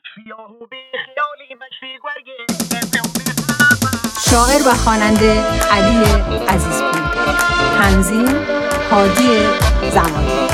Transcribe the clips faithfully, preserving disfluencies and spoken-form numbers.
شاعر و خواننده علی عزیزپور. تنظیم هادی زمانی.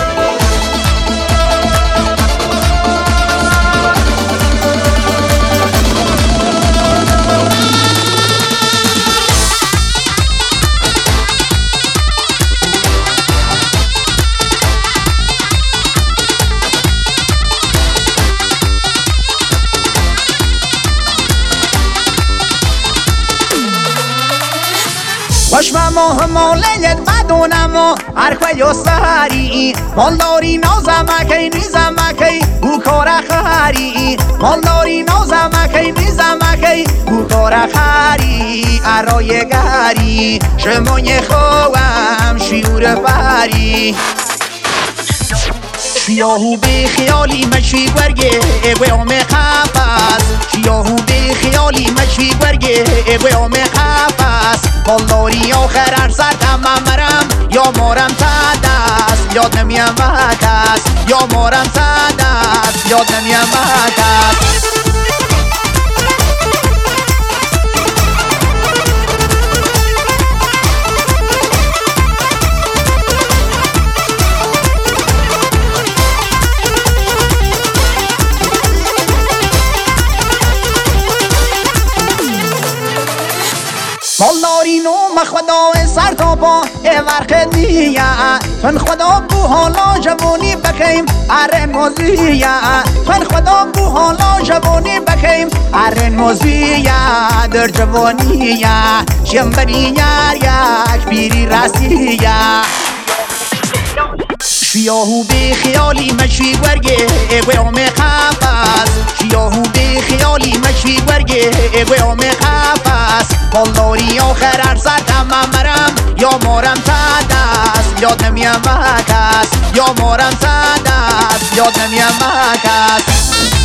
خوش و ماه مالت بدونم و هرکوی و سهری مالداری نازمکی نیزمکی او کار خری مالداری نازمکی نیزمکی او کار خری ارای گری شمای خوام شیور فری شیاهو به خیالی مشی گرگه اگوام خفاس شیاهو به خیالی مشی گرگه اگوام خفاس مالداری آخر هر سر تمام مرم یا مارم تدست یاد نمیم وکس یا مارم تدست یاد نمیم وکس مالداری نو مخدا سر تا با ورق دیه تن خدا بو حالا جوانی بکیم ارن موزیه تن خدا بو حالا جوانی بکیم ارن موزیه در جوانیه شنبری یار یک بیری راسیه شیاهو به خیالی مشی گرگه اگوام خفاس شیاهو به خیالی مشی گرگه اگوام خفاس مالداری آخر هر سر تمام مرم یا مارم تدست یاد نمیم وکس یا مارم تدست یاد نمیم وکس